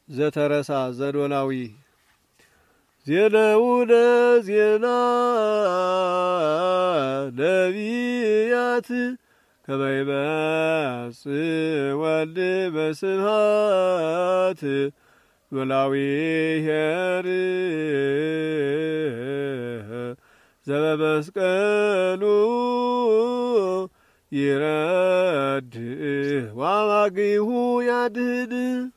ዘተረሳ ዘዶናዊ ዜነውነ ዜና ነቢያት ከመይመጽእ ወልድ በስብሐት ኖላዊ ኄር ዘበመስቀሉ ይረድ ዋማግሁ ያድህን